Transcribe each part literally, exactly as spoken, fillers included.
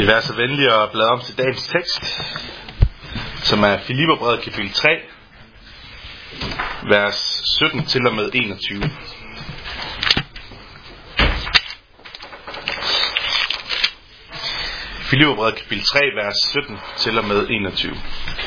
vil være så venlig at bladre om til dagens tekst, som er Filipperbrevet kapitel tre, vers sytten til og med enogtyve. Filipperbrevet kapitel tre, vers sytten til og med enogtyve.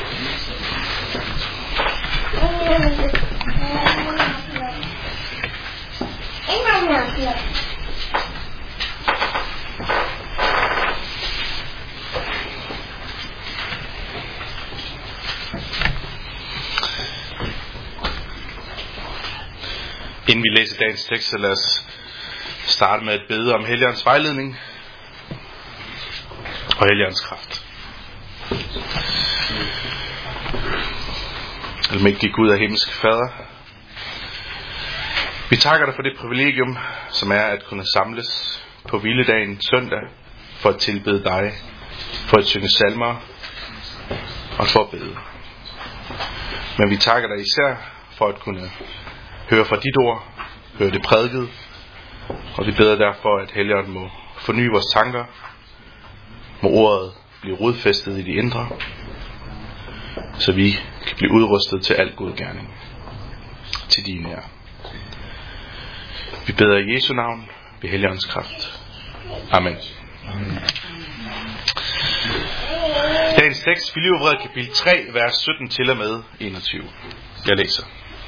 Inden vi læser dagens tekst, så lad os starte med at bede om Helligåndens vejledning og Helligåndens kraft. Almægtige Gud og himmelske Fader, vi takker dig for det privilegium, som er at kunne samles på hviledagen søndag for at tilbede dig, for at synge salmer og for at bede. Men vi takker dig især for at kunne høre fra dit ord, høre det prædiket, og vi beder derfor, at Helligånden må forny vores tanker, må ordet blive rodfæstet i de indre, så vi kan blive udrustet til al god gerning, til din ære. Vi beder i Jesu navn, ved Helligåndens kraft. Amen. Amen. Dagens tekst, Filipperbrevet kapitel tre, vers sytten til og med enogtyve. Jeg læser.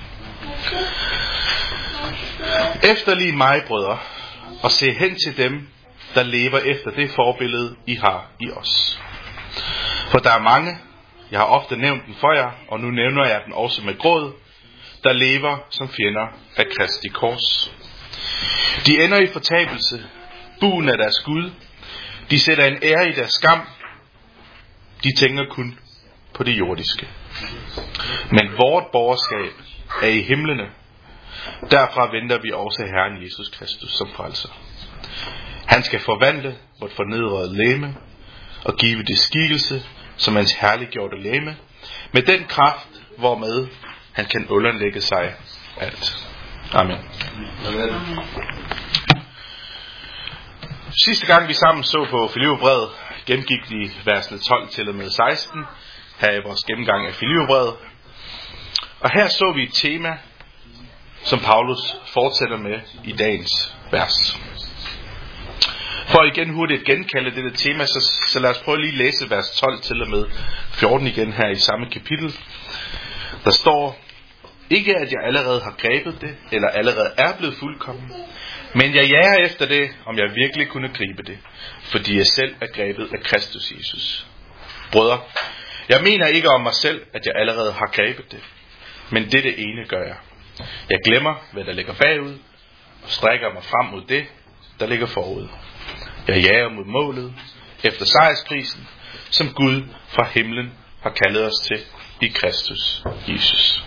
Efterlig mig, brødre, og se hen til dem, der lever efter det forbillede, I har i os. For der er mange, jeg har ofte nævnt den for jer, og nu nævner jeg den også med gråd, der lever som fjender af Kristi kors. De ender i fortabelse, buen af deres Gud, de sætter en ære i deres skam, de tænker kun på det jordiske. Men vort borgerskab er i himlene, derfra venter vi også Herren Jesus Kristus som frelser. Han skal forvandle vort fornedrede legeme og give det skikkelse som hans herliggjorte legeme, med den kraft, hvormed han kan underlægge sig alt. Amen. Amen. Sidste gang vi sammen så på Filipperbrevet, gennemgik vi versene tolv til og med seksten, her i vores gennemgang af Filipperbrevet. Og her så vi et tema, som Paulus fortsætter med i dagens vers. For igen hurtigt genkalde dette tema, så, så lad os prøve lige at læse vers tolv til og med fjorten igen her i samme kapitel. Der står: ikke at jeg allerede har grebet det, eller allerede er blevet fuldkommen, men jeg jager efter det, om jeg virkelig kunne gribe det, fordi jeg selv er grebet af Kristus Jesus. Brødre, jeg mener ikke om mig selv, at jeg allerede har grebet det, men dette ene gør jeg. Jeg glemmer, hvad der ligger bagud, og strækker mig frem mod det, der ligger forud. Jeg jager mod målet, efter sejrsprisen, som Gud fra himlen har kaldet os til i Kristus Jesus.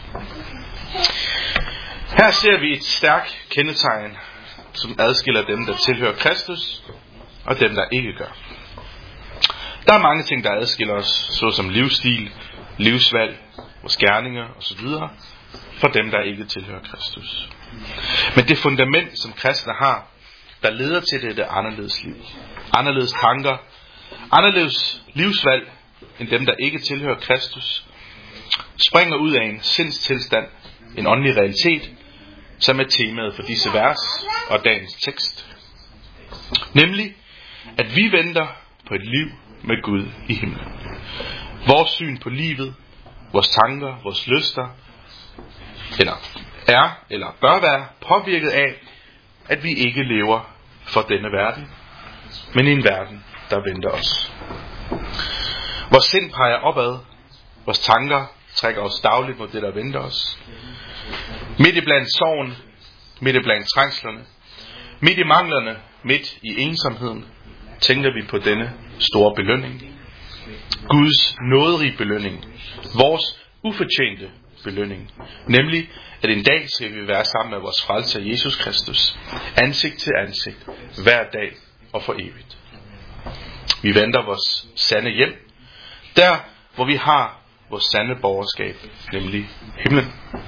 Her ser vi et stærkt kendetegn, som adskiller dem, der tilhører Kristus, og dem, der ikke gør. Der er mange ting, der adskiller os, såsom livsstil, livsvalg, vores gerninger osv., for dem, der ikke tilhører Kristus. Men det fundament, som kristne har, der leder til det, det anderledes liv. Anderledes tanker, anderledes livsvalg, end dem, der ikke tilhører Kristus, springer ud af en sindstilstand, en åndelig realitet, som er temaet for disse vers og dagens tekst. Nemlig, at vi venter på et liv med Gud i himlen. Vores syn på livet, vores tanker, vores lyster, eller er, eller bør være påvirket af, at vi ikke lever for denne verden, men i en verden, der venter os. Vores sind peger opad, vores tanker trækker os dagligt mod det, der venter os. Midt i blandt sorgen, midt i blandt trængslerne, midt i manglerne, midt i ensomheden, tænker vi på denne store belønning. Guds nåderige belønning, vores ufortjente belønning, nemlig at en dag skal vi være sammen med vores frelser Jesus Kristus, ansigt til ansigt, hver dag og for evigt. Vi venter vores sande hjem, der hvor vi har vores sande borgerskab, nemlig himlen.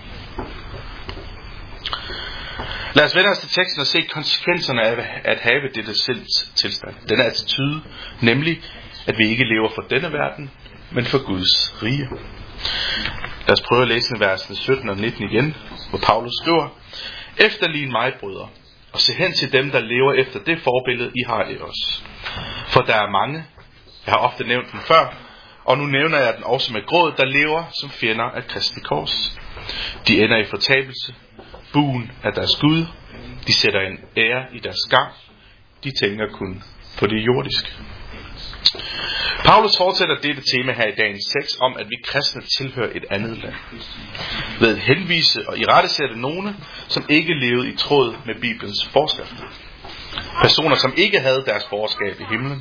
Lad os vende os til teksten og se konsekvenserne af at have dette sinds tilstand. Den er attitude, nemlig at vi ikke lever for denne verden, men for Guds rige. Lad os prøve at læse versene sytten og nitten igen, hvor Paulus skriver: Efterlign mig, brødre, og se hen til dem, der lever efter det forbillede, I har i os. For der er mange, jeg har ofte nævnt den før, og nu nævner jeg den også med gråd, der lever som fjender af Kristi kors. De ender i fortabelse, buen af deres Gud, de sætter en ære i deres gang, de tænker kun på det jordiske. Paulus fortsætter dette tema her i dagens tekst om, at vi kristne tilhører et andet land, ved at henvise og irettesætte nogle, som ikke levede i tråd med Bibelens forskrifter. Personer, som ikke havde deres borgerskab i himlen.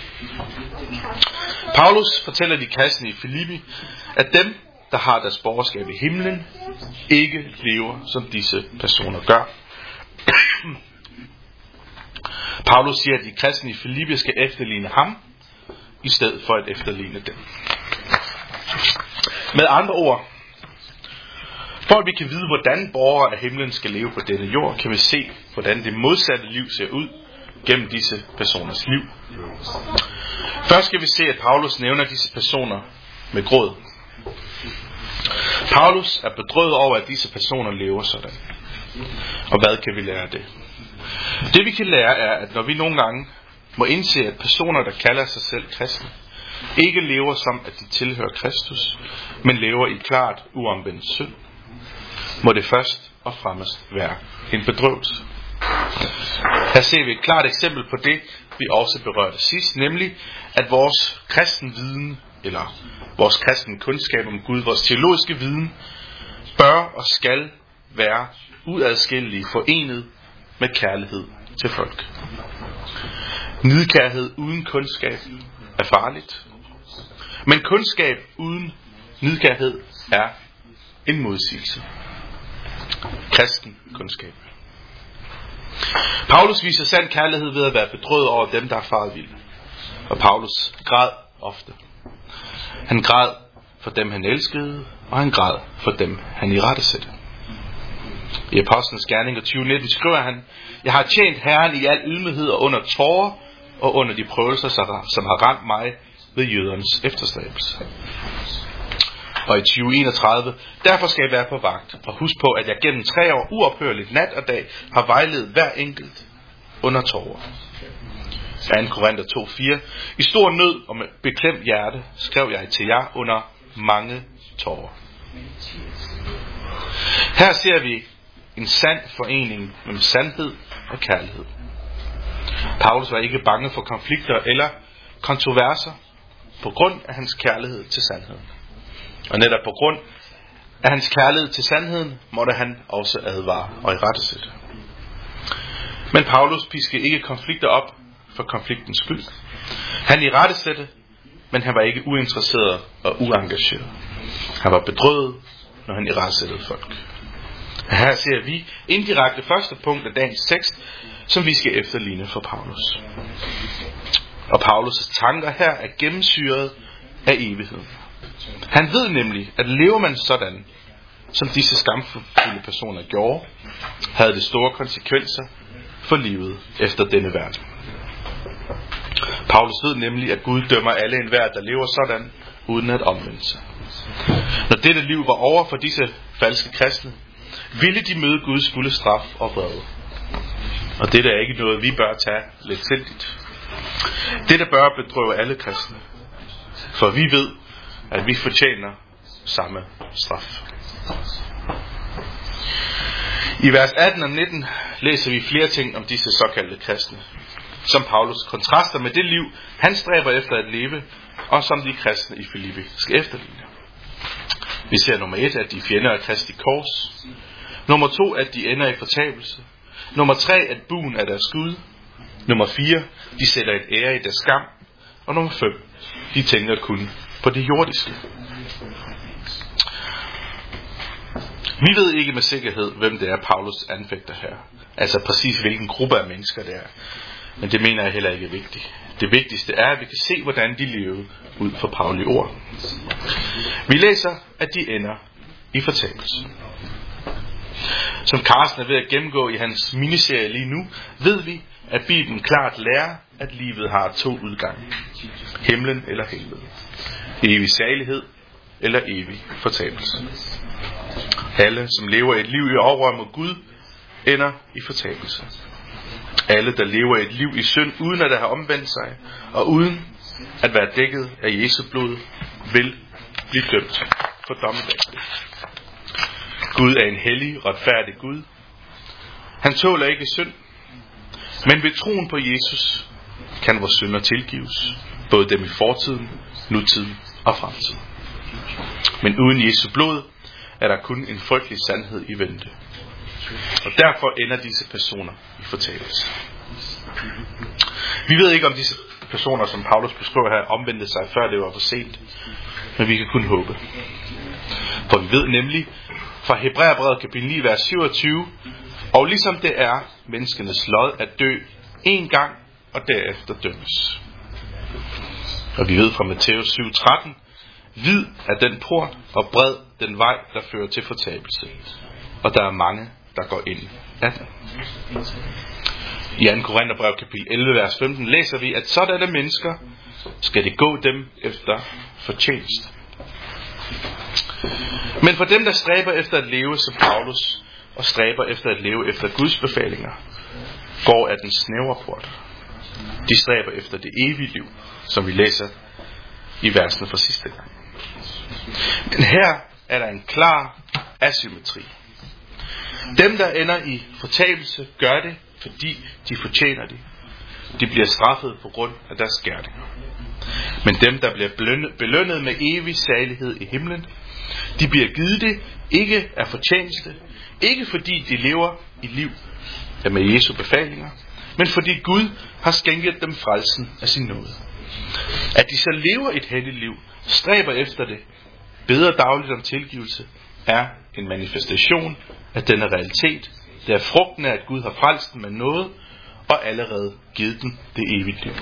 Paulus fortæller de kristne i Filippi, at dem, der har deres borgerskab i himlen, ikke lever, som disse personer gør. Paulus siger, at de kristne i Filippi skal efterligne ham, i stedet for at efterligne dem. Med andre ord, for at vi kan vide, hvordan borgere af himlen skal leve på denne jord, kan vi se, hvordan det modsatte liv ser ud gennem disse personers liv. Først skal vi se, at Paulus nævner disse personer med gråd. Paulus er bedrøvet over, at disse personer lever sådan. Og hvad kan vi lære af det? Det vi kan lære er, at når vi nogle gange må indse, at personer, der kalder sig selv kristne, ikke lever som, at de tilhører Kristus, men lever i klart uomvendt synd, må det først og fremmest være en bedrøvelse. Her ser vi et klart eksempel på det, vi også berørte sidst, nemlig at vores kristen viden, eller vores kristen kundskab om Gud, vores teologiske viden, bør og skal være uadskillelige forenet med kærlighed til folk. Nidkærhed uden kundskab er farligt, men kundskab uden nidkærhed er en modsigelse. Kristen kundskab. Paulus viser sand kærlighed ved at være bedrøvet over dem, der er faret vild. Og Paulus græd ofte. Han græd for dem, han elskede, og han græd for dem, han irettesatte. I Apostlenes Gerninger tyve nitten skriver han: Jeg har tjent Herren i al ydmyghed og under tårer og under de prøvelser, som har ramt mig ved jødernes efterstræbelse. Og i tyve enogtredive: Derfor skal jeg være på vagt, og husk på, at jeg gennem tre år uophørligt nat og dag har vejledet hver enkelt under tårer. anden Korinther to fire: I stor nød og med beklemt hjerte skrev jeg til jer under mange tårer. Her ser vi en sand forening mellem sandhed og kærlighed. Paulus var ikke bange for konflikter eller kontroverser på grund af hans kærlighed til sandheden. Og netop på grund af hans kærlighed til sandheden måtte han også advare og irettesætte. Men Paulus piskede ikke konflikter op for konfliktens skyld. Han irettesatte, men han var ikke uinteresseret og uengageret. Han var bedrøvet, når han irettesættede folk. Her ser vi indirekte første punkt af dagens tekst, som vi skal efterligne for Paulus. Og Paulus' tanker her er gennemsyret af evigheden. Han ved nemlig, at lever man sådan, som disse skamfulde personer gjorde, havde det store konsekvenser for livet efter denne verden. Paulus ved nemlig, at Gud dømmer alle enhver, der lever sådan, uden at omvende sig. Når dette liv var over for disse falske kristne, ville de møde Guds fulde straf og vrede. Og dette er ikke noget, vi bør tage letsindigt. Dette bør bedrøve alle kristne, for vi ved, at vi fortjener samme straf. I vers atten og nitten læser vi flere ting om disse såkaldte kristne, som Paulus kontraster med det liv, han stræber efter at leve, og som de kristne i Filippi skal efterligne. Vi ser nummer et, at de er fjender af Kristi kors. Nummer to, at de ender i fortabelse. Nummer tre, at buen er deres Gud. Nummer fire, de sætter et ære i deres skam. Og nummer fem, de tænker kun på det jordiske. Vi ved ikke med sikkerhed, hvem det er, Paulus anfægter her. Altså præcis hvilken gruppe af mennesker det er. Men det mener jeg heller ikke er vigtigt. Det vigtigste er, at vi kan se, hvordan de levede ud fra Pauli ord. Vi læser, at de ender i fortabelse. Som Carsten er ved at gennemgå i hans miniserie lige nu, ved vi, at Bibelen klart lærer, at livet har to udgange. Himlen eller helvede. Evig salighed eller evig fortabelse. Alle, som lever et liv i oprør mod Gud, ender i fortabelse. Alle, der lever et liv i synd, uden at have omvendt sig, og uden at være dækket af Jesu blod, vil blive dømt for dommedag. Gud er en hellig, retfærdig Gud. Han tåler ikke synd, men ved troen på Jesus kan vores synder tilgives, både dem i fortiden, nutiden og fremtiden. Men uden Jesu blod er der kun en frygtelig sandhed i vente. Og derfor ender disse personer i fortabelse. Vi ved ikke, om disse personer, som Paulus beskriver her, omvendte sig, før det var for sent. Men vi kan kun håbe. For vi ved nemlig fra Hebræerbrevet kapitel ni, vers syvogtyve, og ligesom det er menneskenes lod at dø en gang og derefter dømmes. Og vi ved fra Matthæus syv tretten, vid er den port og bred den vej, der fører til fortabelse. Og der er mange, der går ind af den. I anden Korintherbrev kapitel elleve, vers femten læser vi, at sådanne mennesker skal det gå dem efter fortjeneste. Men for dem, der stræber efter at leve som Paulus, og stræber efter at leve efter Guds befalinger, går af den snævre port. De stræber efter det evige liv, som vi læser i versene fra sidste gang. Men her er der en klar asymmetri. Dem, der ender i fortabelse, gør det, fordi de fortjener det. De bliver straffet på grund af deres gerninger. Men dem, der bliver belønnet med evig salighed i himlen, de bliver givet det ikke af fortjeneste, ikke fordi de lever i liv med Jesu befalinger, men fordi Gud har skænket dem frelsen af sin nåde. At de så lever et helligt liv, stræber efter det, beder dagligt om tilgivelse, er en manifestation af denne realitet. Det er frugten af, at Gud har frelst dem med noget, og allerede givet dem det evige liv.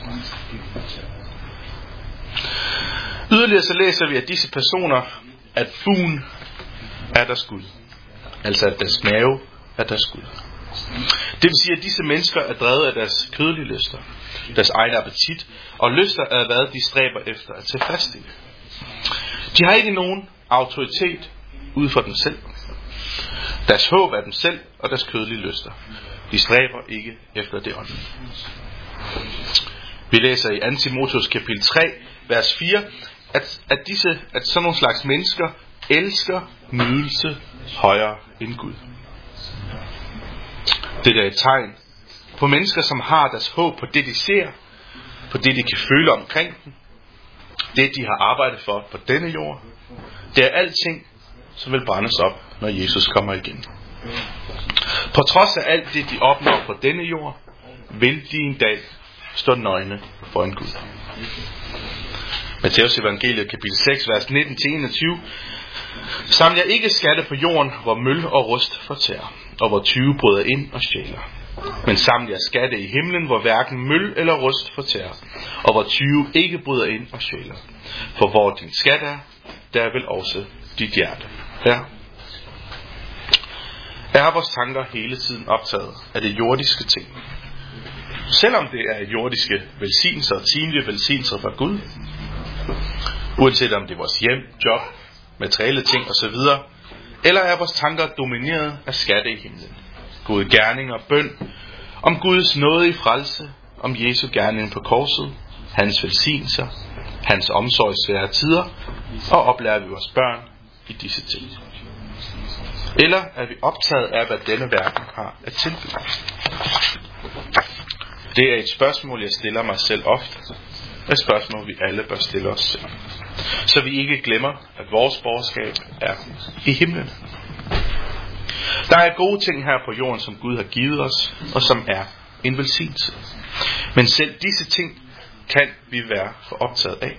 Yderligere så læser vi, at disse personer, at fuglen er deres Gud. Altså at deres mave er deres Gud. Det vil sige, at disse mennesker er drevet af deres kødelige lyster, deres egen appetit, og lyster er hvad de stræber efter at tilfredsstille. De har ikke nogen autoritet ud for dem selv. Deres håb er dem selv og deres kødelige lyster. De stræber ikke efter det åndelige. Vi læser i anden Timotheus kapitel tre, vers fire, at, at, disse, at sådan nogle slags mennesker elsker nydelse højere end Gud. Det er et tegn på mennesker, som har deres håb på det, de ser, på det, de kan føle omkring dem, det, de har arbejdet for på denne jord. Det er alting, som vil brændes op, når Jesus kommer igen. På trods af alt det, de opnår på denne jord, vil de en dag stå nøgne for en Gud. Matthæus evangeliet kapitel seks, vers nitten til enogtyve. Saml jer ikke skatte på jorden, hvor møl og rust fortærer, og hvor tyve bryder ind og stjæler. Men saml jer skatte i himlen, hvor hverken møl eller rust fortærer, og hvor tyve ikke bryder ind og stjæler. For hvor din skat er, der vil også dit hjerte være. Er vores tanker hele tiden optaget af det jordiske ting? Selvom det er jordiske velsignelser og timelige velsignelser fra Gud, uanset om det er vores hjem, job, materielle ting osv., eller er vores tanker domineret af skatte i himlen, gode gerninger, bøn, om Guds nåde i frelse, om Jesu gerning på korset, hans velsignelser, hans omsorg i svære tider, og oplærer vi vores børn i disse ting? Eller er vi optaget af, hvad denne verden har at tilbyde? Det er et spørgsmål, jeg stiller mig selv ofte. Et spørgsmål, vi alle bør stille os selv. Så vi ikke glemmer, at vores borgerskab er i himlen. Der er gode ting her på jorden, som Gud har givet os, og som er en velsignelse. Men selv disse ting kan vi være for optaget af.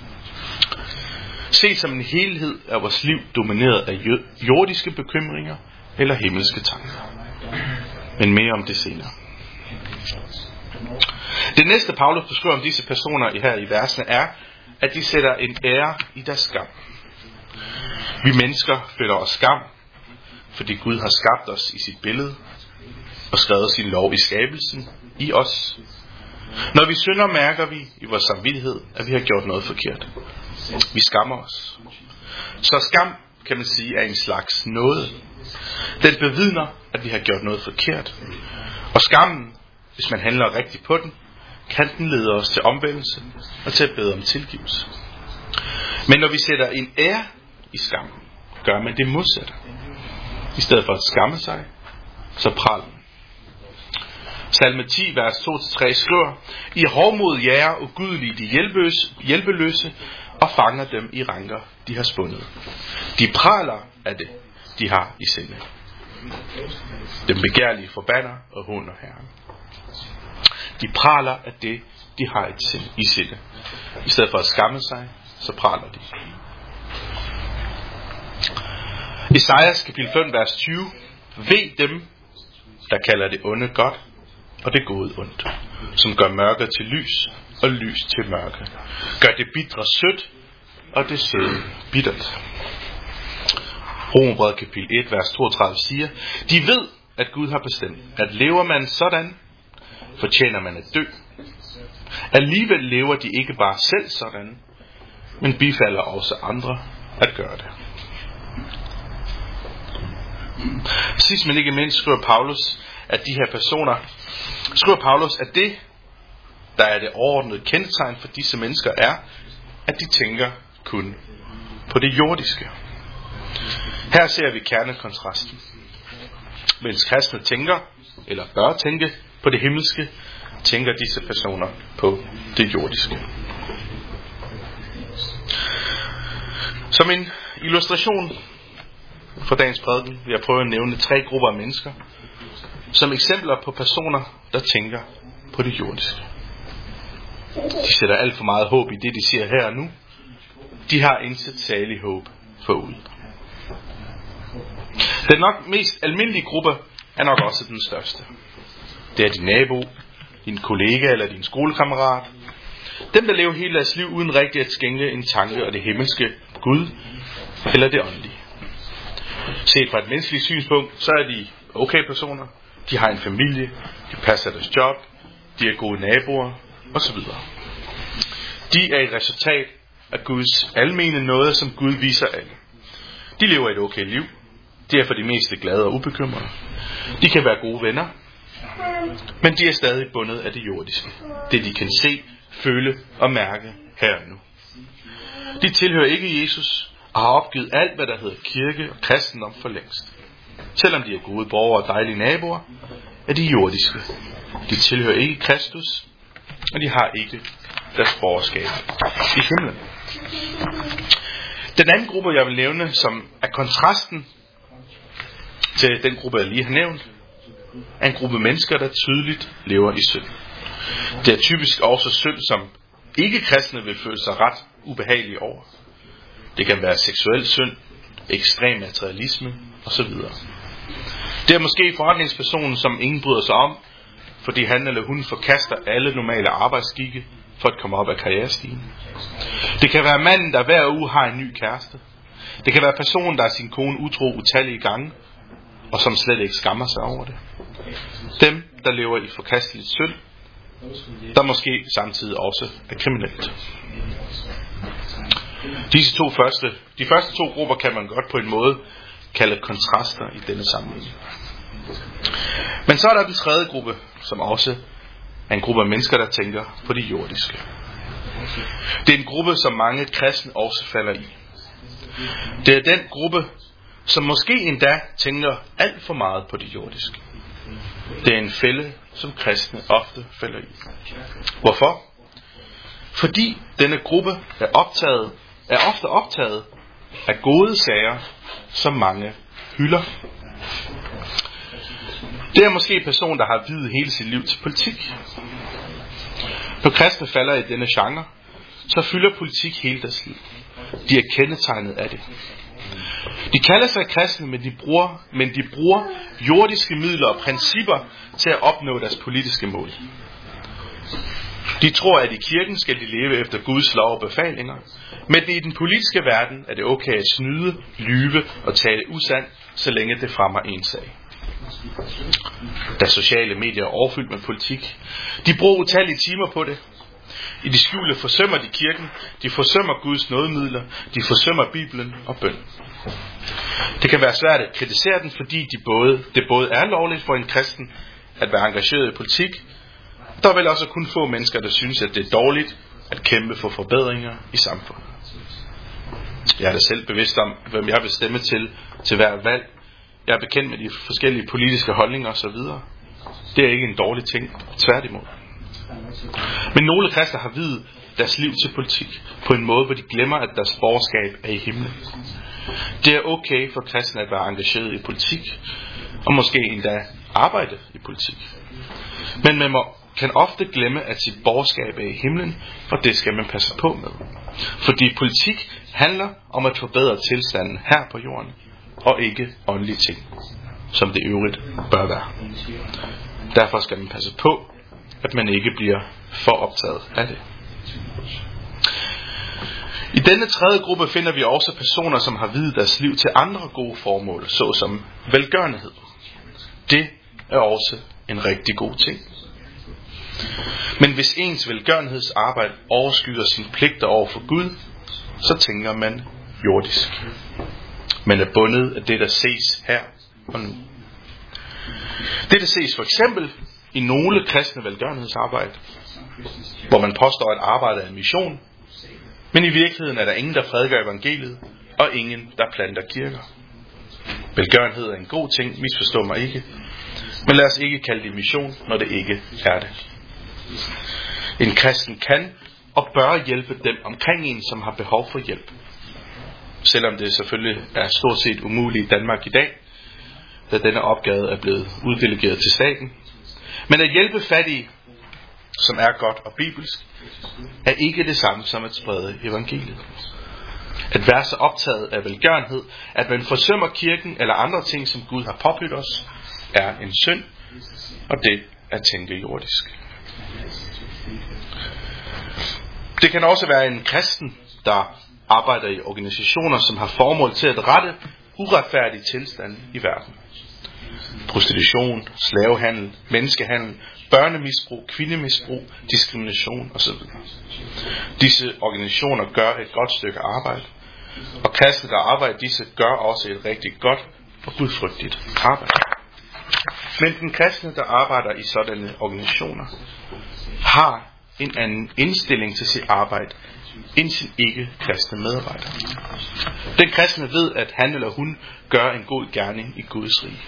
Se som en helhed er vores liv domineret af jordiske bekymringer eller himmelske tanker. Men mere om det senere. Det næste Paulus beskriver om disse personer her i versene er, at de sætter en ære i deres skam. Vi mennesker føler os skam, fordi Gud har skabt os i sit billede og skrevet sin lov i skabelsen, i os. Når vi synder, mærker vi i vores samvittighed, at vi har gjort noget forkert. Vi skammer os. Så skam, kan man sige, er en slags nåde. Den bevidner, at vi har gjort noget forkert. Og skammen, hvis man handler rigtigt på den, kan den lede os til omvendelse og til at bede om tilgivelse. Men når vi sætter en ære i skammen, gør man det modsatte. I stedet for at skamme sig, så praler man. Salme ti, vers to til tre skriver: I hovmod jager ugudelige de hjælpeløse, hjælpeløse og fanger dem i ranker, de har spundet. De praler af det, de har i sinde. Den begærlige forbander og håner Herren. De praler af det, de har i sinde. I stedet for at skamme sig, så praler de. Esajas kapitel fem, vers tyve. Ved dem, der kalder det onde godt, og det gode ondt, som gør mørke til lys, og lys til mørke. Gør det bitre sødt, og det søde bittert. Romerbrevet kapitel et, vers toogtredive siger: De ved, at Gud har bestemt, at lever man sådan, fortjener man at dø. Alligevel lever de ikke bare selv sådan, men bifalder også andre at gøre det. Sidst men ikke mindst skriver Paulus, at de her personer, skriver Paulus, at det, der er det overordnede kendetegn for disse mennesker, er, at de tænker kun på det jordiske. Her ser vi kernekontrasten. Mens kristne tænker, eller bør tænke, på det himmelske, tænker disse personer på det jordiske. Som en illustration for dagens prædiken vil jeg prøve at nævne tre grupper af mennesker, som eksempler på personer, der tænker på det jordiske. De sætter alt for meget håb i det, de siger her og nu. De har intet særligt håb forud. Den nok mest almindelige gruppe er nok også den største. Det er din nabo, din kollega eller din skolekammerat. Dem, der lever hele deres liv uden rigtig at skænke en tanke og det himmelske, Gud eller det åndelige. Set fra et menneskeligt synspunkt, så er de okay personer. De har en familie, de passer deres job, de er gode naboer osv. De er et resultat af Guds almene nåde, som Gud viser alle. De lever et okay liv. De er for det meste glade og ubekymrede. De kan være gode venner, men de er stadig bundet af det jordiske. Det de kan se, føle og mærke her og nu. De tilhører ikke Jesus og har opgivet alt, hvad der hedder kirke og kristendom for længst. Selvom de er gode borgere og dejlige naboer, er de jordiske. De tilhører ikke Kristus, og de har ikke deres borgerskab i himlen. Den anden gruppe, jeg vil nævne, som er kontrasten til den gruppe, jeg lige har nævnt, er en gruppe mennesker, der tydeligt lever i synd. Det er typisk også synd, som ikke-kristne vil føle sig ret ubehagelige over. Det kan være seksuel synd, ekstrem materialisme osv. Det er måske forretningspersonen, som ingen bryder sig om, fordi han eller hun forkaster alle normale arbejdsskikke for at komme op af karrierestigen. Det kan være manden, der hver uge har en ny kæreste. Det kan være personen, der er sin kone utro utallige gange, og som slet ikke skammer sig over det. Dem, der lever i forkasteligt synd, der måske samtidig også er kriminelt. Disse to første, de første to grupper kan man godt på en måde kalde kontraster i denne sammenhæng. Men så er der den tredje gruppe, som også er en gruppe af mennesker, der tænker på det jordiske. Det er en gruppe, som mange kristne også falder i. Det er den gruppe, som måske endda tænker alt for meget på det jordiske. Det er en fælde, som kristne ofte falder i. Hvorfor? Fordi denne gruppe er, optaget, er ofte optaget af gode sager, som mange hylder. Det er måske en person, der har viet hele sit liv til politik. Når kristne falder i denne genre, så fylder politik hele deres liv. De er kendetegnet af det. De kalder sig kristne, men de bruger, men de bruger jordiske midler og principper til at opnå deres politiske mål. De tror, at i kirken skal de leve efter Guds lov og befalinger, men i den politiske verden er det okay at snyde, lyve og tale usandt, så længe det fremmer en sag. Da sociale medier er overfyldt med politik. De bruger utallige timer på det. I de skjulte forsømmer de kirken, de forsømmer Guds nådemidler, de forsømmer Bibelen og bøn. Det kan være svært at kritisere den, fordi de både, det både er lovligt for en kristen at være engageret i politik. Der er vel også kun få mennesker, der synes, at det er dårligt at kæmpe for forbedringer i samfundet. Jeg er da selv bevidst om, hvem jeg vil stemme til til hver valg. Jeg er bekendt med de forskellige politiske holdninger osv. Det er ikke en dårlig ting, tværtimod. Men nogle kristne har viet deres liv til politik på en måde, hvor de glemmer, at deres borgerskab er i himlen. Det er okay for kristne at være engageret i politik, og måske endda arbejde i politik. Men man må, kan ofte glemme, at sit borgerskab er i himlen, og det skal man passe på med. Fordi politik handler om at forbedre tilstanden her på jorden, og ikke åndelige ting, som det øvrigt bør være. Derfor skal man passe på, at man ikke bliver for optaget af det. I denne tredje gruppe finder vi også personer, som har viet deres liv til andre gode formål, såsom velgørenhed. Det er også en rigtig god ting. Men hvis ens velgørenhedsarbejde overskygger sine pligter over for Gud, så tænker man jordisk. Man er bundet af det, der ses her og nu. Det, der ses for eksempel i nogle kristne velgørenhedsarbejde, hvor man påstår, at arbejdet er en mission, men i virkeligheden er der ingen, der prædiker evangeliet, og ingen, der planter kirker. Velgørenhed er en god ting, misforstå mig ikke, men lad os ikke kalde det mission, når det ikke er det. En kristen kan og bør hjælpe dem omkring en, som har behov for hjælp. Selvom det selvfølgelig er stort set umuligt i Danmark i dag, da denne opgave er blevet uddelegeret til staten. Men at hjælpe fattige, som er godt og bibelsk, er ikke det samme som at sprede evangeliet. At være så optaget af velgørenhed, at man forsømmer kirken eller andre ting, som Gud har påbudt os, er en synd, og det er tænke jordisk. Det kan også være en kristen, der arbejder i organisationer, som har formål til at rette uretfærdige tilstande i verden. Prostitution, slavehandel, menneskehandel, børnemisbrug, kvindemisbrug, diskrimination osv. Disse organisationer gør et godt stykke arbejde, og kristne, der arbejder disse, gør også et rigtig godt og gudfrygtigt arbejde. Men den kristne, der arbejder i sådanne organisationer, har en anden indstilling til sit arbejde end sin ikke-kristne medarbejder. Den kristne ved, at han eller hun gør en god gerning i Guds rige.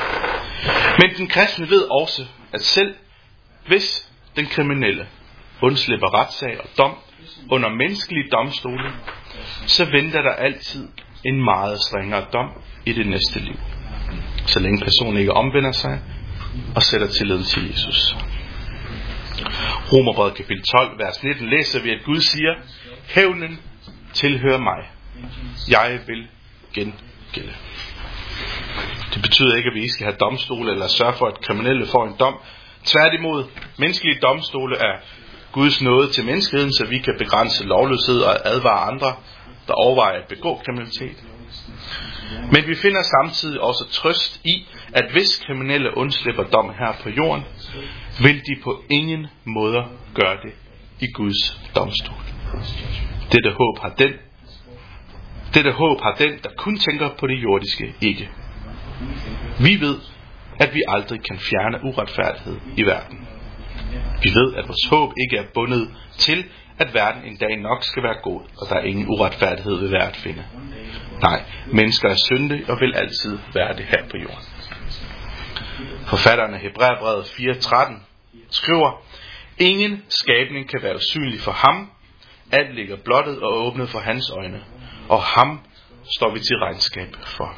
Men den kristne ved også, at selv hvis den kriminelle undslipper retssag og dom under menneskelige domstole, så venter der altid en meget strengere dom i det næste liv, så længe personen ikke omvender sig og sætter tilliden til Jesus. Romerbrevet kapitel tolv, vers nitten læser vi, at Gud siger, hævnen tilhører mig. Jeg vil gengælde. Det betyder ikke, at vi ikke skal have domstole eller sørge for, at kriminelle får en dom. Tværtimod, menneskelige domstole er Guds nåde til menneskeheden, så vi kan begrænse lovløshed og advare andre, der overvejer at begå kriminalitet. Men vi finder samtidig også trøst i, at hvis kriminelle undslipper dom her på jorden, vil de på ingen måder gøre det i Guds domstol. Dette håb har den, dette håb har den, der kun tænker på det jordiske, ikke. Vi ved, at vi aldrig kan fjerne uretfærdighed i verden. Vi ved, at vores håb ikke er bundet til, at verden en dag nok skal være god, og der er ingen uretfærdighed ved verden at finde. Nej, mennesker er syndige og vil altid være det her på jorden. Forfatteren af Hebræerbrevet fire tretten skriver, ingen skabning kan være usynlig for ham, alt ligger blottet og åbnet for hans øjne, og ham står vi til regnskab for.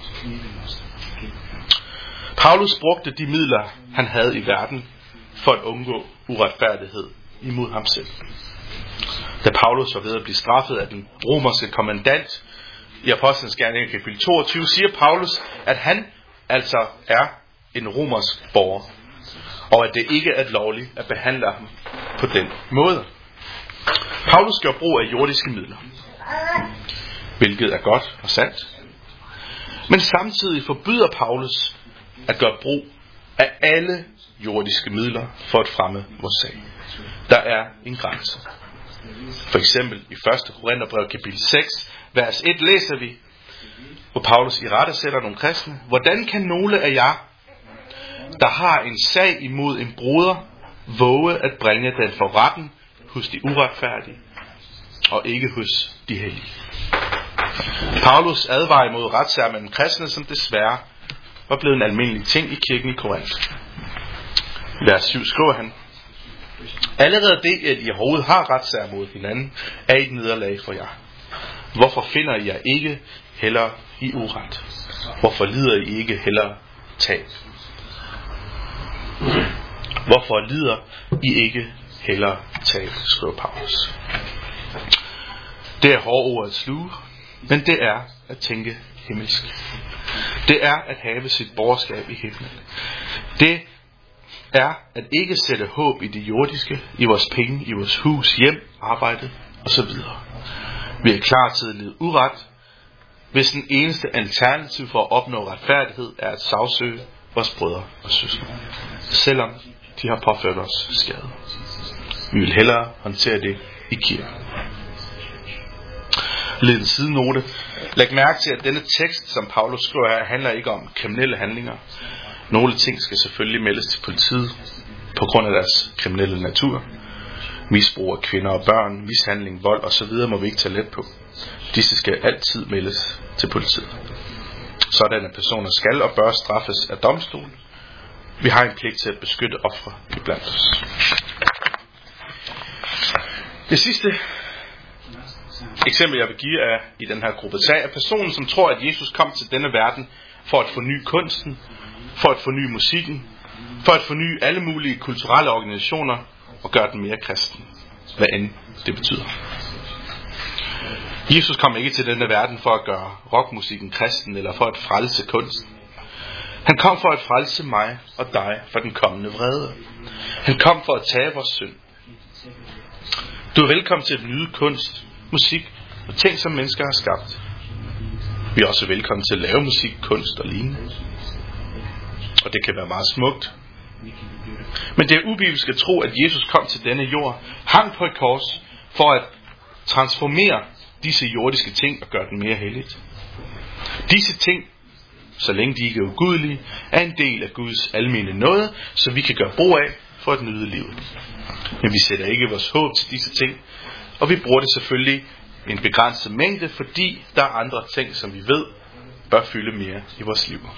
Paulus brugte de midler, han havde i verden, for at undgå uretfærdighed imod ham selv. Da Paulus var ved at blive straffet af den romerske kommandant i Apostlenes Gerninger kapitel toogtyve, siger Paulus, at han altså er en romersk borger, og at det ikke er lovligt at behandle ham på den måde. Paulus gør brug af jordiske midler, hvilket er godt og sandt. Men samtidig forbyder Paulus at gøre brug af alle jordiske midler for at fremme vores sag. Der er en grænse. For eksempel i første Korintherbrev kapitel seks, vers et læser vi, hvor Paulus i rette sætter nogle kristne. Hvordan kan nogle af jer, der har en sag imod en broder, våge at bringe den for retten hos de uretfærdige, og ikke hos de hellige? Paulus advarer imod retssager mellem kristne, som desværre var blevet en almindelig ting i kirken i Korinth. Vers syv skriver han, allerede det, at I overhovedet har retssager mod hinanden, er et nederlag for jer. Hvorfor finder I jer ikke heller i uret? Hvorfor lider I ikke heller tab? Hvorfor lider I ikke heller tab, skriver Paulus. Det er hårde ord at sluge, men det er at tænke himmelsk. Det er at have sit borgerskab i himlen. Det er at ikke sætte håb i det jordiske, i vores penge, i vores hus, hjem, arbejde osv. Vi er klar til at lide uret, hvis den eneste alternativ for at opnå retfærdighed er at sagsøge vores brødre og søstre, selvom de har påført os skade. Vi vil hellere håndtere det i kirken. Lidt en sidenote. Læg mærke til, at denne tekst, som Paulus skriver her, handler ikke om kriminelle handlinger. Nogle ting skal selvfølgelig meldes til politiet på grund af deres kriminelle natur. Misbrug af kvinder og børn, mishandling, vold osv. må vi ikke tage let på. Disse skal altid meldes til politiet. Sådanne personer skal og bør straffes af domstolen. Vi har en pligt til at beskytte ofre iblandt os. Det sidste eksempel, jeg vil give er i den her gruppe sag, er personen, som tror, at Jesus kom til denne verden for at forny kunsten, for at forny musikken, for at forny alle mulige kulturelle organisationer og gøre den mere kristen, hvad end det betyder. Jesus kom ikke til denne verden for at gøre rockmusikken kristen eller for at frelse kunsten. Han kom for at frelse mig og dig fra den kommende vrede. Han kom for at tage vores synd. Du er velkommen til at nyde kunst, musik og ting, som mennesker har skabt. Vi er også velkommen til at lave musik, kunst og lignende. Og det kan være meget smukt. Men det er ubibelsk at tro, at Jesus kom til denne jord, hang på et kors, for at transformere disse jordiske ting og gøre den mere helligt. Disse ting, så længe de ikke er ugudelige, er en del af Guds almene nåde, så vi kan gøre brug af for at nyde livet. Men vi sætter ikke vores håb til disse ting, og vi bruger det selvfølgelig i en begrænset mængde, fordi der er andre ting, som vi ved, bør fylde mere i vores liv.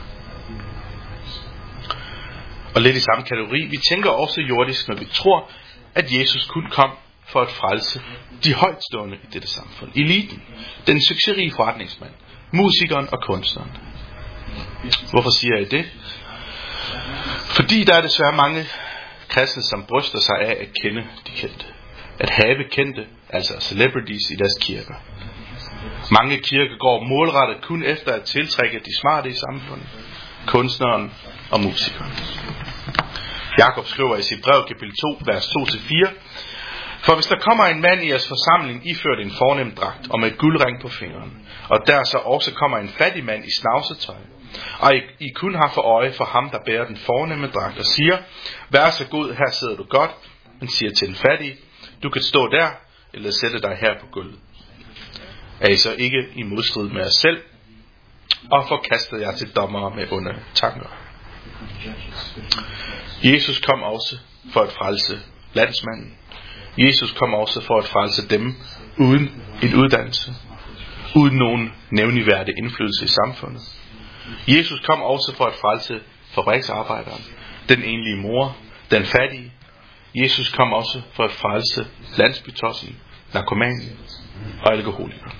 Og lidt i samme kategori, vi tænker også jordisk, når vi tror, at Jesus kun kom for at frelse de højtstående i dette samfund. Eliten, den succesrige forretningsmand, musikeren og kunstneren. Hvorfor siger jeg det? Fordi der er desværre mange kristne, som bryster sig af at kende de kendte. At have kendte, altså celebrities i deres kirker. Mange kirker går målrettet kun efter at tiltrække de smarte i samfundet, kunstneren og musikeren. Jakob skriver i sit brev kapitel to, vers to til fire, for hvis der kommer en mand i jeres forsamling iført en fornem dragt og med guldring på fingeren, og der så også kommer en fattig mand i snavsetøj, og I, I kun har for øje for ham, der bærer den fornemme dragt, og siger, vær så god, her sidder du godt, men siger til den fattige, du kan stå der, eller sætte dig her på gulvet. Er I så ikke i modstrid med jer selv, og forkaster jer til dommere med onde tanker? Jesus kom også for at frelse landsmanden. Jesus kom også for at frelse dem uden en uddannelse, uden nogen nævneværdig indflydelse i samfundet. Jesus kom også for at frelse fabriksarbejderen, den enlige mor, den fattige. Jesus kom også for at frelse landsbytossen, narkomanen og alkoholikeren.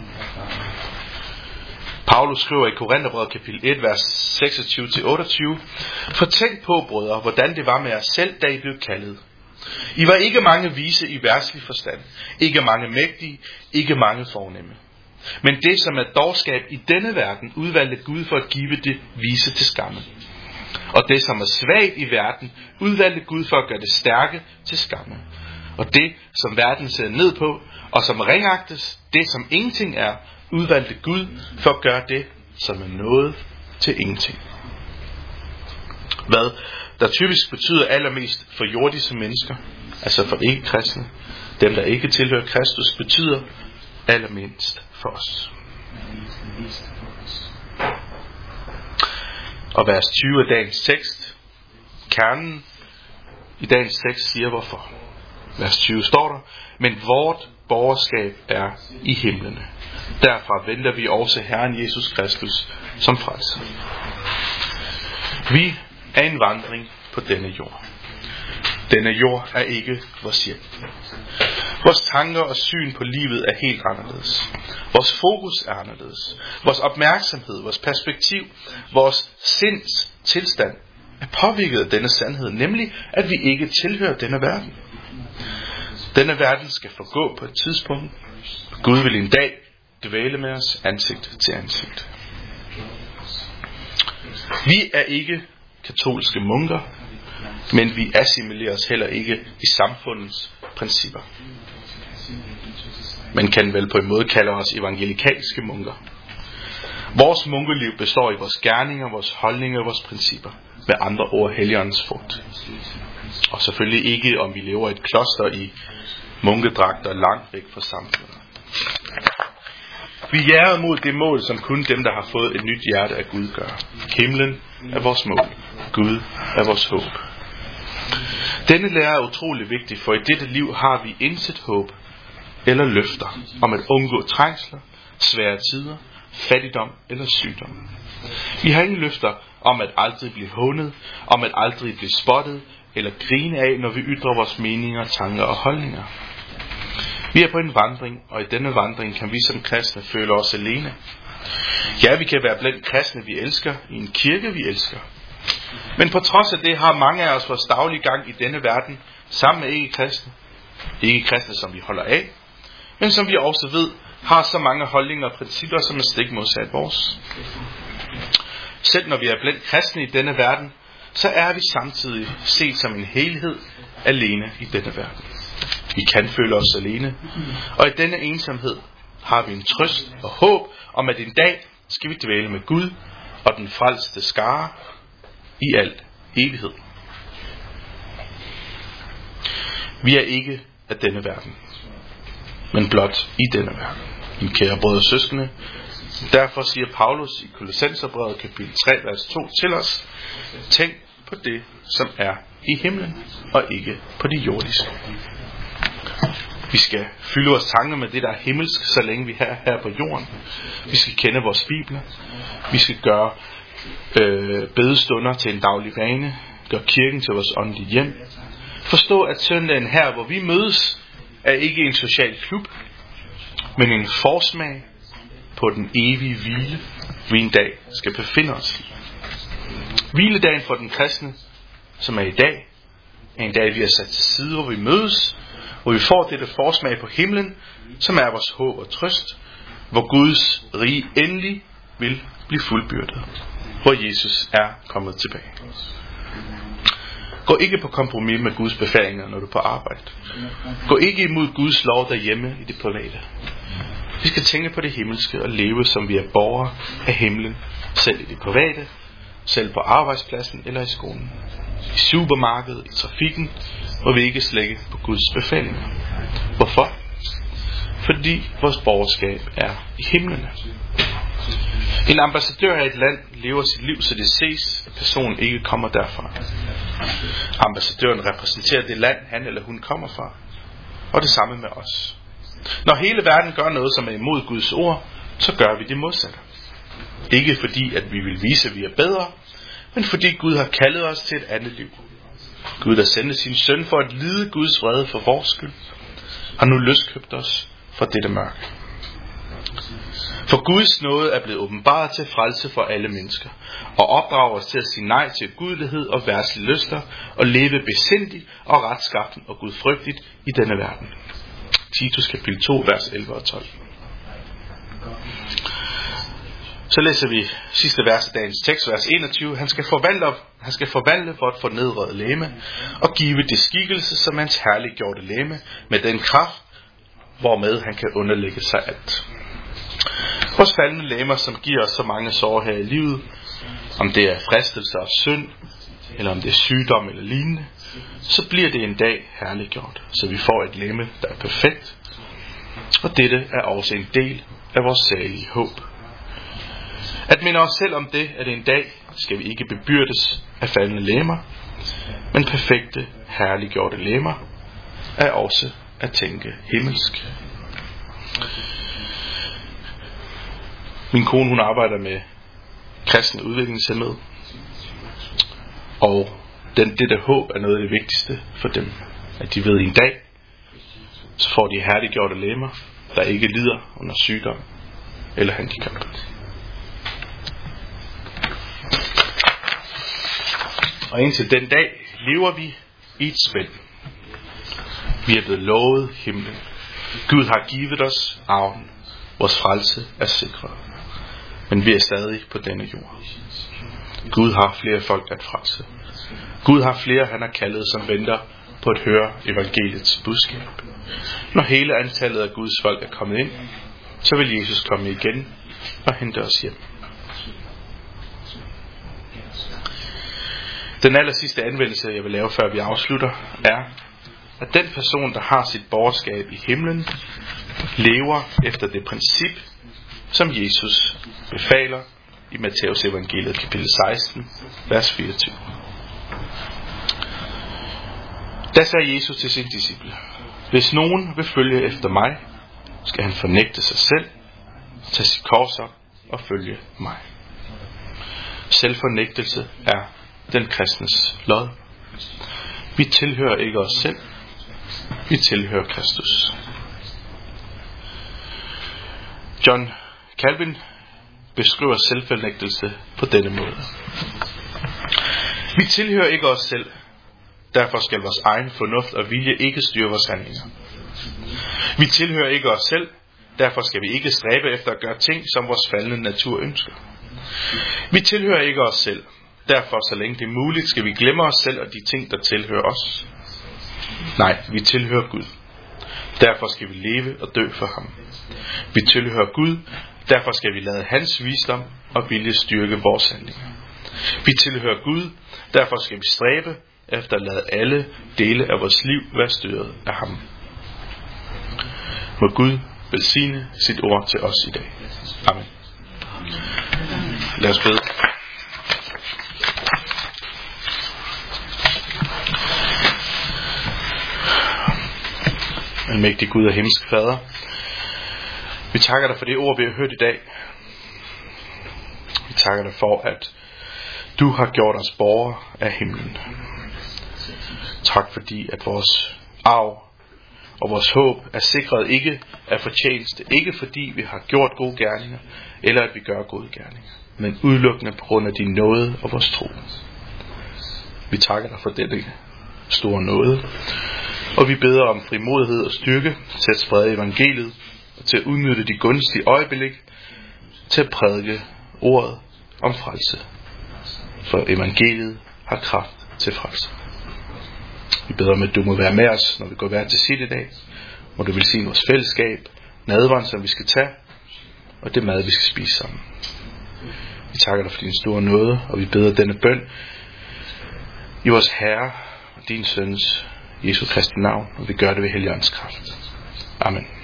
Paulus skriver i Korintherbrevet kapitel et, vers seksogtyve til otteogtyve, for tænk på, brødre, hvordan det var med jer selv, da I blev kaldet. I var ikke mange vise i verdslig forstand, ikke mange mægtige, ikke mange fornemme. Men det, som er dårskab i denne verden, udvalgte Gud for at give det vise til skamme. Og det, som er svagt i verden, udvalgte Gud for at gøre det stærke til skamme. Og det, som verden ser ned på, og som ringagtes, det, som ingenting er, udvalgte Gud for at gøre det, som er noget til ingenting. Hvad der typisk betyder allermest for jordiske mennesker, altså for ikke-kristne, dem der ikke tilhører Kristus, betyder allermindst for os. Og vers tyve af dagens tekst, kernen i dagens tekst siger hvorfor. Vers tyve står der, men vort borgerskab er i himlene. Derfra venter vi også Herren Jesus Kristus som frelser. Vi er en vandring på denne jord. Denne jord er ikke vores hjem. Vores tanker og syn på livet er helt anderledes. Vores fokus er anderledes. Vores opmærksomhed, vores perspektiv, vores sinds tilstand er påvirket af denne sandhed, nemlig at vi ikke tilhører denne verden. Denne verden skal forgå på et tidspunkt. Gud vil en dag dvæle med os ansigt til ansigt. Vi er ikke katolske munker, men vi assimilerer os heller ikke i samfundets principper. Man kan vel på en måde kalde os evangelikalske munker. Vores munkeliv består i vores gerninger, vores holdninger og vores principper. Med andre ord Helligåndens frugt. Og selvfølgelig ikke, om vi lever i et kloster i munkedragter langt væk fra samfundet. Vi jager mod det mål, som kun dem, der har fået et nyt hjerte af Gud, gør. Himlen er vores mål. Gud er vores håb. Denne lære er utrolig vigtig, for i dette liv har vi intet håb eller løfter om at undgå trængsler, svære tider, fattigdom eller sygdom. Vi har ingen løfter om at aldrig blive hånet, om at aldrig blive spottet eller grine af, når vi ytrer vores meninger, tanker og holdninger. Vi er på en vandring, og i denne vandring kan vi som kristne føle os alene. Ja, vi kan være blandt kristne, vi elsker, i en kirke, vi elsker. Men på trods af det har mange af os vores daglige gang i denne verden sammen med ikke-kristne. Ikke-kristne, som vi holder af, men som vi også ved, har så mange holdninger og principper, som er stik modsat vores. Selv når vi er blandt kristne i denne verden, så er vi samtidig set som en helhed alene i denne verden. Vi kan føle os alene, og i denne ensomhed har vi en trøst og håb om, at en dag skal vi dvæle med Gud og den frelste skare i al evighed. Vi er ikke af denne verden, men blot i denne verden. Mine kære brødre og søskende, derfor siger Paulus i Kolossenserbrevet kapitel tre, vers to til os: tænk på det, som er i himlen, og ikke på det jordiske. Vi skal fylde vores tanker med det, der er himmelsk, så længe vi er her på jorden. Vi skal kende vores bibler. Vi skal gøre øh, bedestunder til en daglig vane. Gøre kirken til vores åndelige hjem. Forstå, at søndagen her, hvor vi mødes, er ikke en social klub, men en forsmag på den evige hvile, vi en dag skal befinde os i. Hviledagen for den kristne, som er i dag, er en dag, vi har sat til side, hvor vi mødes, hvor vi får dette forsmag på himlen, som er vores håb og trøst, hvor Guds rige endelig vil blive fuldbyrdet, hvor Jesus er kommet tilbage. Gå ikke på kompromis med Guds befalinger, når du er på arbejde. Gå ikke imod Guds lov derhjemme i det private. Vi skal tænke på det himmelske og leve, som vi er borgere af himlen, selv i det private, selv på arbejdspladsen eller i skolen, i supermarkedet, i trafikken, hvor vi ikke slække på Guds befalinger. Hvorfor? Fordi vores borgerskab er i himlene. En ambassadør af et land lever sit liv, så det ses, at personen ikke kommer derfra. Ambassadøren repræsenterer det land, han eller hun kommer fra. Og det samme med os. Når hele verden gør noget, som er imod Guds ord, så gør vi det modsatte. Ikke fordi, at vi vil vise, at vi er bedre, men fordi Gud har kaldet os til et andet liv. Gud, der sendte sin søn for at lide Guds vrede for vores skyld, har nu løskøbt os fra dette mørke. For Guds nåde er blevet åbenbaret til frelse for alle mennesker, og opdrager os til at sige nej til gudelighed og verdslige lyster, og leve besindigt og retskaffen og gudfrygtigt i denne verden. Titus kapitel to, vers elleve og tolv. Så læser vi sidste vers af dagens tekst, vers enogtyve. Han skal forvandle, han skal forvandle for at få nedredet læme, og give det skikkelse som hans herliggjorte læme, med den kraft, hvormed han kan underlægge sig alt. Vores faldne læmer, som giver os så mange sår her i livet, om det er fristelse og synd, eller om det er sygdom eller lignende, så bliver det en dag herliggjort, så vi får et lemme, der er perfekt. Og dette er også en del af vores salige håb. At minde os selv om det, at en dag skal vi ikke bebyrdes af faldende lemmer, men perfekte, herliggjorte lemmer, er også at tænke himmelsk. Min kone, hun arbejder med kristne udviklingshæmmede, og den, det der håb er noget af det vigtigste for dem. At de ved en dag, så får de herliggjorte lemmer, der ikke lider under sygdom eller handicap. Og indtil den dag lever vi i et spænd. Vi er blevet lovet himlen. Gud har givet os arven. Vores frelse er sikret. Men vi er stadig på denne jord. Gud har flere folk at frelse. Gud har flere, han har kaldet, som venter på at høre evangeliets budskab. Når hele antallet af Guds folk er kommet ind, så vil Jesus komme igen og hente os hjem. Den aller sidste anvendelse, jeg vil lave, før vi afslutter, er, at den person, der har sit borgerskab i himlen, lever efter det princip, som Jesus befaler i Matteus evangeliet kapitel seksten, vers fireogtyve. Der sagde Jesus til sine disciple: Hvis nogen vil følge efter mig, skal han fornægte sig selv, tage sit kors op og følge mig. Selvfornægtelse er den kristnes lod. Vi tilhører ikke os selv, vi tilhører Kristus. John Calvin beskriver selvfornægtelse på denne måde: Vi tilhører ikke os selv, derfor skal vores egen fornuft og vilje ikke styre vores handlinger. Vi tilhører ikke os selv, derfor skal vi ikke stræbe efter at gøre ting, som vores faldende natur ønsker. Vi tilhører ikke os selv, derfor så længe det er muligt, skal vi glemme os selv og de ting, der tilhører os. Nej, vi tilhører Gud. Derfor skal vi leve og dø for ham. Vi tilhører Gud, derfor skal vi lade hans visdom og vilje styrke vores handlinger. Vi tilhører Gud, derfor skal vi stræbe efter at lade alle dele af vores liv være styret af ham. Må Gud velsigne sit ord til os i dag. Amen. Lad os bede. Almægtig Gud og himmelsk Fader, vi takker dig for det ord, vi har hørt i dag. Vi takker dig for, at du har gjort os borgere af himlen. Tak fordi, at vores arv og vores håb er sikret ikke af fortjeneste, ikke fordi vi har gjort gode gerninger, eller at vi gør gode gerninger, men udelukkende på grund af din nåde og vores tro. Vi takker dig for denne store nåde, og vi beder om frimodighed og styrke til at sprede evangeliet, og til at udnytte de gunstige øjeblik, til at prædike ordet om frelse. For evangeliet har kraft til frelse. Vi beder om, at du må være med os, når vi går hver til sit i dag. Må du velsigne vores fællesskab, nadveren, som vi skal tage, og det mad, vi skal spise sammen. Vi takker dig for din store nåde, og vi beder denne bøn i vores Herre og din Søns, Jesu Kristi navn, og vi gør det ved Helligåndens kraft. Amen.